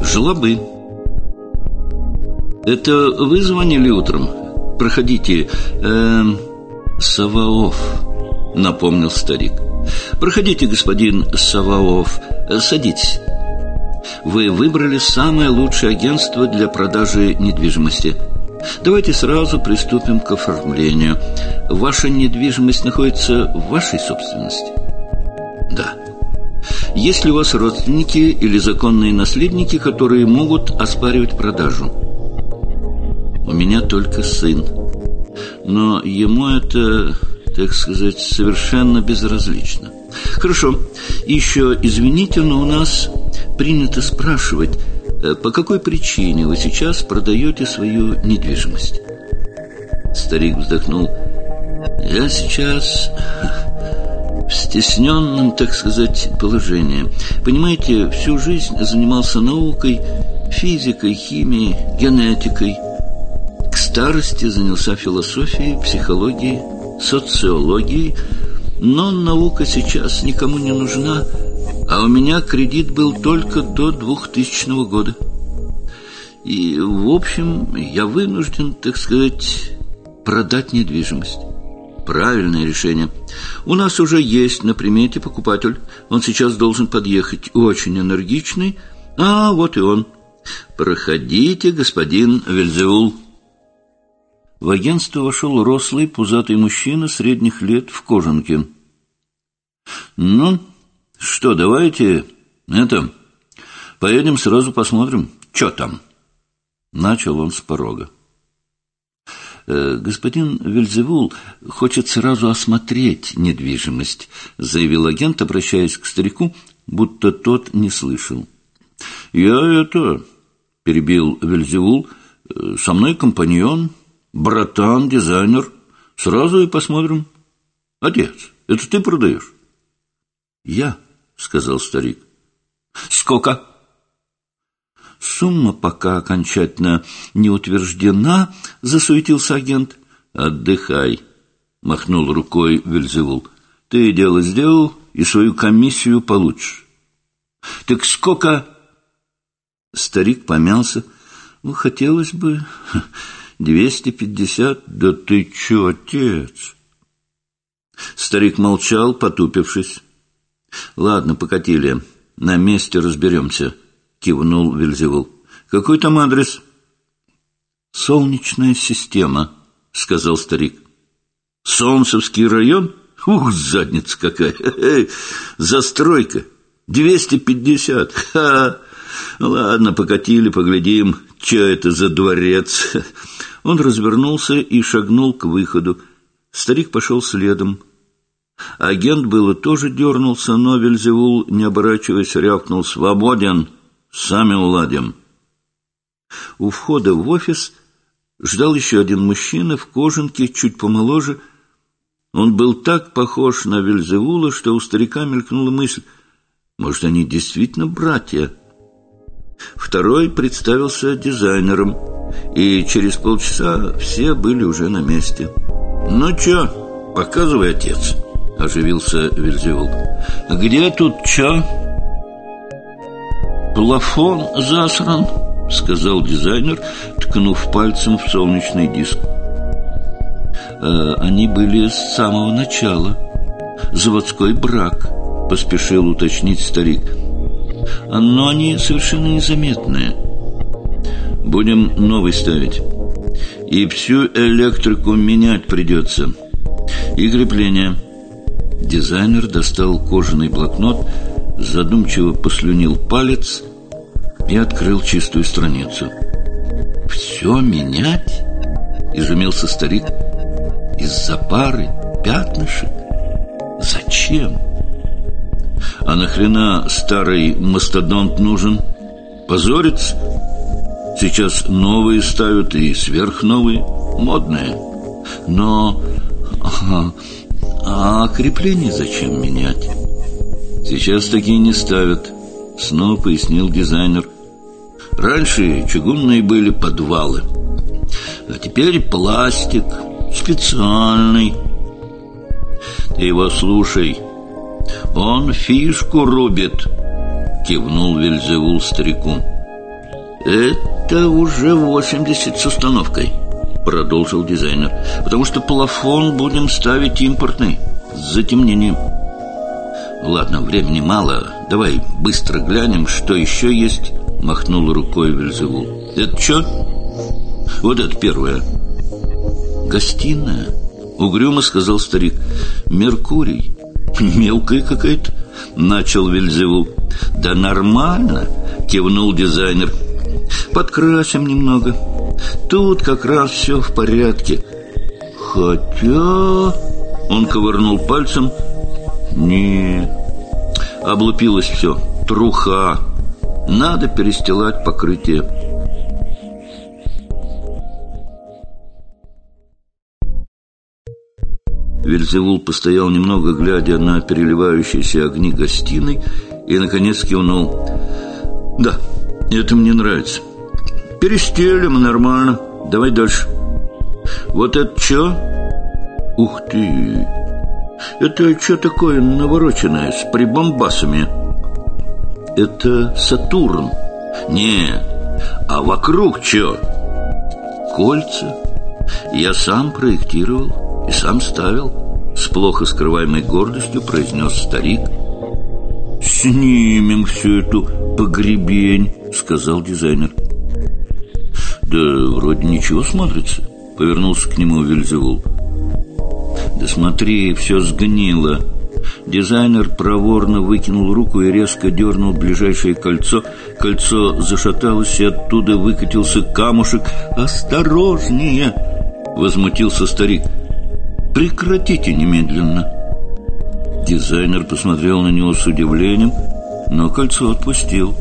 Жлобы. Это вы звонили утром? Проходите. Саваоф, напомнил старик. Проходите, господин Саваоф. Садитесь. Вы выбрали самое лучшее агентство для продажи недвижимости. Давайте сразу приступим к оформлению. Ваша недвижимость находится в вашей собственности? Да. Есть ли у вас родственники или законные наследники, которые могут оспаривать продажу? У меня только сын. Но ему это, так сказать, совершенно безразлично. Хорошо. Еще извините, но у нас принято спрашивать, по какой причине вы сейчас продаете свою недвижимость? Старик вздохнул. Я сейчас в стесненном, так сказать, положении. Понимаете, всю жизнь занимался наукой, физикой, химией, генетикой. К старости занялся философией, психологией, социологией. Но наука сейчас никому не нужна, а у меня кредит был только до 2000 года. И, в общем, я вынужден, так сказать, продать недвижимость. Правильное решение. У нас уже есть на примете покупатель. Он сейчас должен подъехать, очень энергичный. А, вот и он. Проходите, господин Вельзевул. В агентство вошел рослый, пузатый мужчина средних лет в кожанке. Ну, что, давайте поедем сразу посмотрим, что там. Начал он с порога. «Господин Вельзевул хочет сразу осмотреть недвижимость», — заявил агент, обращаясь к старику, будто тот не слышал. «Я перебил Вельзевул, — со мной компаньон, братан, дизайнер. Сразу и посмотрим. Отец, это ты продаешь?» «Я», — сказал старик. «Сколько?» «Сумма пока окончательно не утверждена», — засуетился агент. «Отдыхай», — махнул рукой Вельзевул. «Ты дело сделал и свою комиссию получишь». «Так сколько?» Старик помялся. «Ну, хотелось бы 250. Да ты чё, отец?» Старик молчал, потупившись. «Ладно, покатили. На месте разберемся», — кивнул Вельзевул. «Какой там адрес?» «Солнечная система», — сказал старик. «Солнцевский район? Ух, задница какая! Застройка! 250! Ха! Ладно, покатили, поглядим, что это за дворец». Он развернулся и шагнул к выходу. Старик пошел следом. Агент было тоже дернулся, но Вельзевул, не оборачиваясь, рявкнул: «Свободен! Сами уладим!» У входа в офис ждал еще один мужчина в кожанке, чуть помоложе. Он был так похож на Вельзевула, что у старика мелькнула мысль: может, они действительно братья? Второй представился дизайнером, и через полчаса все были уже на месте. «Ну чё, показывай, отец», — оживился Вельзевул. «Где тут чё?» «Плафон засран», — сказал дизайнер, ткнув пальцем в солнечный диск. «Они были с самого начала. Заводской брак», — поспешил уточнить старик. «Но они совершенно незаметные. Будем новый ставить. И всю электрику менять придется. И крепление». Дизайнер достал кожаный блокнот, задумчиво послюнил палец и открыл чистую страницу. «Все менять?» — изумился старик. «Из-за пары пятнышек? Зачем?» «А нахрена старый мастодонт нужен? Позориться? Сейчас новые ставят и сверхновые, модные. Но... А крепление зачем менять?» «Сейчас такие не ставят», — снова пояснил дизайнер. «Раньше чугунные были подвалы, а теперь пластик, специальный. Ты его слушай, он фишку рубит», — кивнул Вельзевул старику. Это уже 80 с установкой, продолжил дизайнер. Потому что плафон будем ставить импортный, с затемнением. Ладно, времени мало. Давай быстро глянем, что еще есть. Махнул рукой Вельзевул. Это что? Вот это первое. Гостиная, угрюмо сказал старик. Меркурий. Мелкая какая-то, начал Вельзевул. Да нормально, кивнул дизайнер. Подкрасим немного. Тут как раз все в порядке. Хотя... Он ковырнул пальцем. Не, облупилось все. Труха. Надо перестилать покрытие. Вельзевул постоял немного, глядя на переливающиеся огни гостиной, и, наконец, кивнул. Да, это мне нравится. Перестелим, нормально. Давай дальше. Вот это что? Ух ты! Это что такое навороченное, с прибамбасами? Это Сатурн. Не, а вокруг что? Кольца. Я сам проектировал и сам ставил. С плохо скрываемой гордостью произнес старик. Снимем всю эту погребень, сказал дизайнер. Да вроде ничего смотрится. Повернулся к нему Вельзевул. Да смотри, все сгнило. Дизайнер проворно выкинул руку и резко дернул ближайшее кольцо. Кольцо зашаталось, и оттуда выкатился камушек. «Осторожнее!» — возмутился старик. «Прекратите немедленно!» Дизайнер посмотрел на него с удивлением, но кольцо отпустил.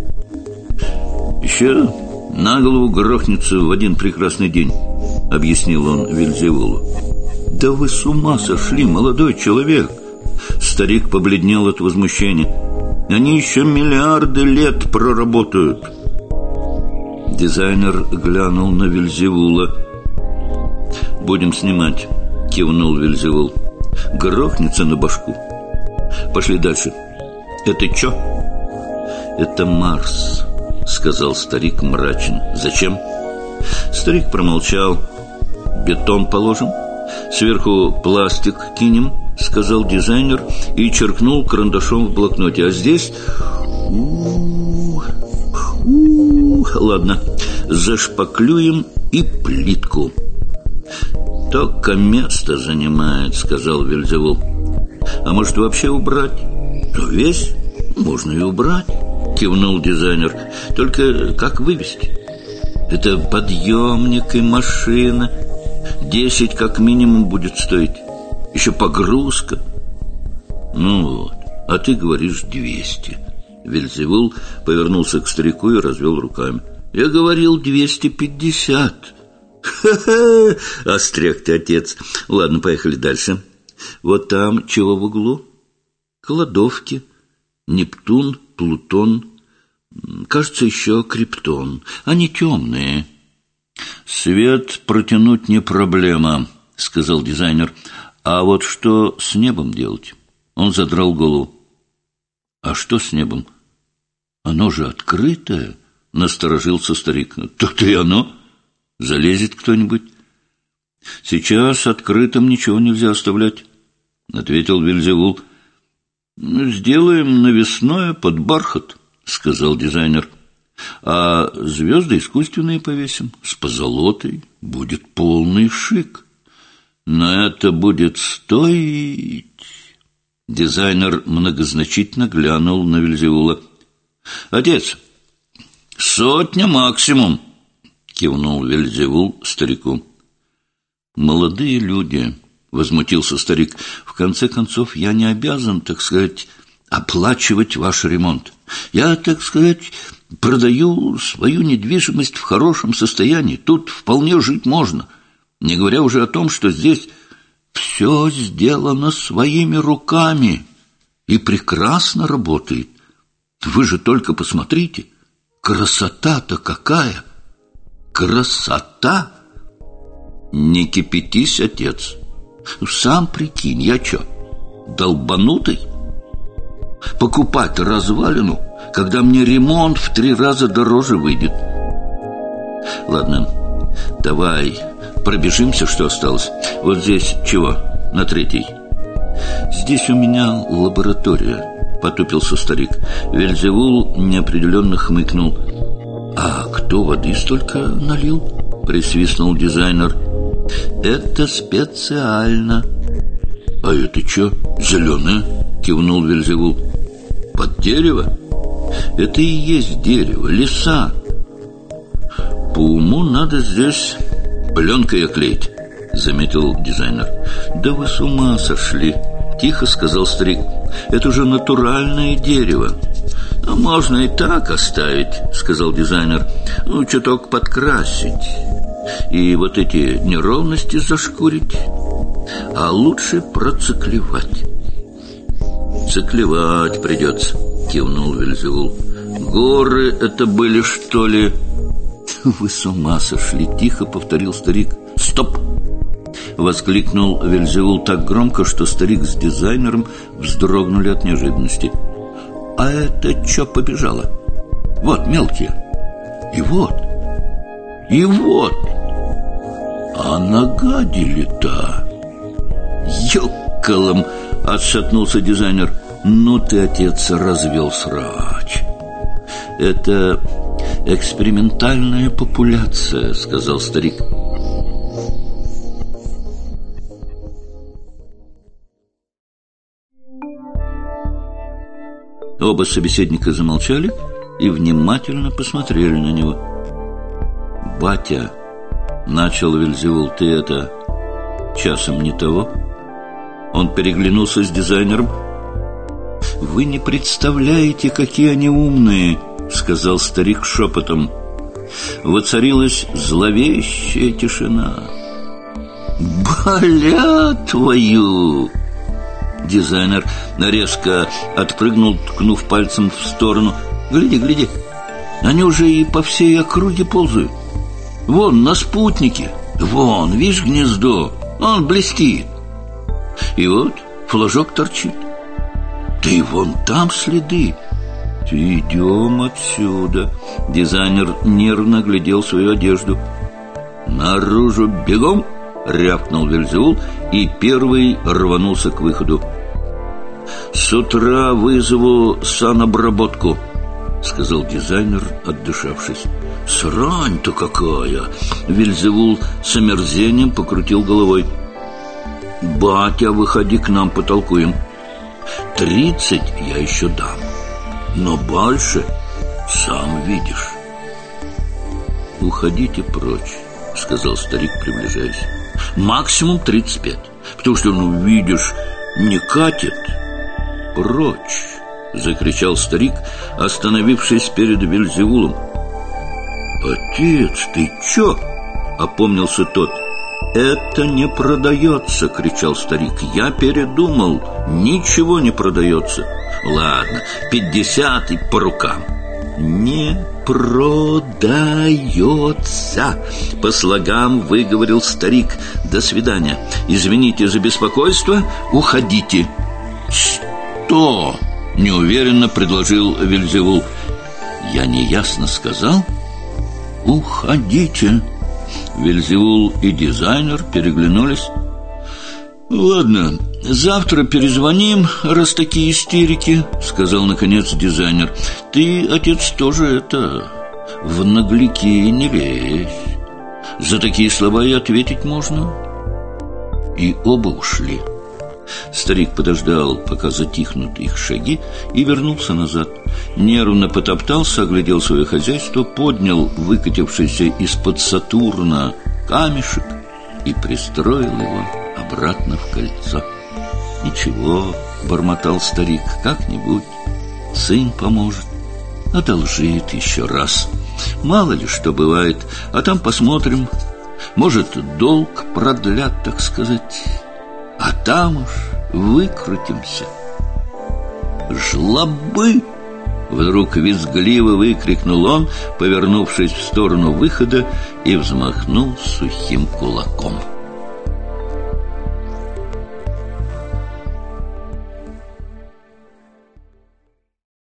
«Еще на голову грохнется в один прекрасный день», — объяснил он Вельзевулу. «Да вы с ума сошли, молодой человек!» Старик побледнел от возмущения. «Они еще миллиарды лет проработают!» Дизайнер глянул на Вельзевула. «Будем снимать», — кивнул Вельзевул. «Грохнется на башку. Пошли дальше. Это что?» «Это Марс», — сказал старик мрачно. «Зачем?» Старик промолчал. «Бетон положим, сверху пластик кинем», — сказал дизайнер и черкнул карандашом в блокноте. «А здесь... ладно, зашпаклюем и плитку». «Только место занимает», — сказал Вельзевул. «А может, вообще убрать?» «Да весь можно и убрать», — кивнул дизайнер. «Только как вывести? Это подъемник и машина. 10 как минимум будет стоить. Еще погрузка». «Ну вот, а ты говоришь 200». Вельзевул повернулся к старику и развел руками. «Я говорил 250». «Ха-ха!» — остряк ты, отец. Ладно, поехали дальше. Вот там чего в углу? Кладовки. Нептун, Плутон. Кажется, еще Криптон. Они темные. «Свет протянуть не проблема», — сказал дизайнер. «А вот что с небом делать?» Он задрал голову. «А что с небом? Оно же открытое», — насторожился старик. «То-то и оно. Залезет кто-нибудь?» «Сейчас открытым ничего нельзя оставлять», — ответил Вельзевул. «Сделаем навесное под бархат», — сказал дизайнер. «А звезды искусственные повесим, с позолотой. Будет полный шик. Но это будет стоить...» Дизайнер многозначительно глянул на Вельзевула. «Отец, 100 максимум», — кивнул Вельзевул старику. «Молодые люди», — возмутился старик, — «в конце концов, я не обязан, так сказать, оплачивать ваш ремонт. Я, так сказать, продаю свою недвижимость в хорошем состоянии. Тут вполне жить можно, не говоря уже о том, что здесь все сделано своими руками и прекрасно работает. Вы же только посмотрите, красота-то какая! Красота!» «Не кипятись, отец. Сам прикинь, я что, долбанутый? Покупать развалину, когда мне ремонт в 3 раза дороже выйдет?» Ладно, давай пробежимся, что осталось. Вот здесь чего? На 3-й. Здесь у меня лаборатория, потупился старик. Вельзевул неопределенно хмыкнул. А кто воды столько налил? Присвистнул дизайнер. Это специально. А это что, зеленое? Кивнул Вельзевул. Под дерево? Это и есть дерево, леса. По уму надо здесь пленкой оклеить, заметил дизайнер. Да вы с ума сошли, тихо сказал старик. Это же натуральное дерево. Ну, можно и так оставить, сказал дизайнер. Ну, чуток подкрасить и вот эти неровности зашкурить. А лучше проциклевать. Циклевать придется, кивнул Вельзевул. Горы это были, что ли? Вы с ума сошли, тихо повторил старик. Стоп! Воскликнул Вельзевул так громко, что старик с дизайнером вздрогнули от неожиданности. А это что побежало? Вот мелкие. И вот. И вот. А нагадили-то. Ёккалом, отшатнулся дизайнер. Ну ты, отец, развел срач. Это экспериментальная популяция, сказал старик. Оба собеседника замолчали и внимательно посмотрели на него. «Батя», — начал Вельзевул, — «ты это, часом не того?» Он переглянулся с дизайнером. «Вы не представляете, какие они умные», — сказал старик шепотом. Воцарилась зловещая тишина. «Боля твою!» Дизайнер резко отпрыгнул, ткнув пальцем в сторону. «Гляди, гляди, они уже и по всей округе ползают. Вон, на спутнике, вон, видишь гнездо, он блестит. И вот флажок торчит. Да и вон там следы. Идем отсюда». Дизайнер нервно глядел свою одежду. «Наружу бегом!» — рявкнул Вельзевул и первый рванулся к выходу. «С утра вызову санобработку», — сказал дизайнер, отдышавшись. «Срань-то какая!» — Вельзевул с омерзением покрутил головой. «Батя, выходи к нам, потолкуем. 30 я еще дам, но больше сам видишь». «Уходите прочь», — сказал старик, приближаясь. «Максимум 35, потому что, ну, видишь, не катит». «Прочь!» — закричал старик, остановившись перед Вельзевулом. «Отец, ты чё?» — опомнился тот. «Это не продается!» — кричал старик. «Я передумал, ничего не продается». «Ладно, 50 и по рукам». «Не продается!» — по слогам выговорил старик. «До свидания. Извините за беспокойство. Уходите». «Что?» — неуверенно предложил Вельзевул. «Я неясно сказал? Уходите». Вельзевул и дизайнер переглянулись. «Ладно, завтра перезвоним, раз такие истерики», — сказал наконец дизайнер. «Ты, отец, тоже это, в нагляки не лезь. За такие слова и ответить можно». И оба ушли. Старик подождал, пока затихнут их шаги, и вернулся назад. Нервно потоптался, оглядел свое хозяйство, поднял выкатившийся из-под Сатурна камешек и пристроил его обратно в кольцо. «Ничего», — бормотал старик, — «как-нибудь сын поможет, одолжит еще раз. Мало ли что бывает, а там посмотрим. Может, долг продлят, так сказать, а там уж выкрутимся». «Жлобы!» — вдруг визгливо выкрикнул он, повернувшись в сторону выхода, и взмахнул сухим кулаком.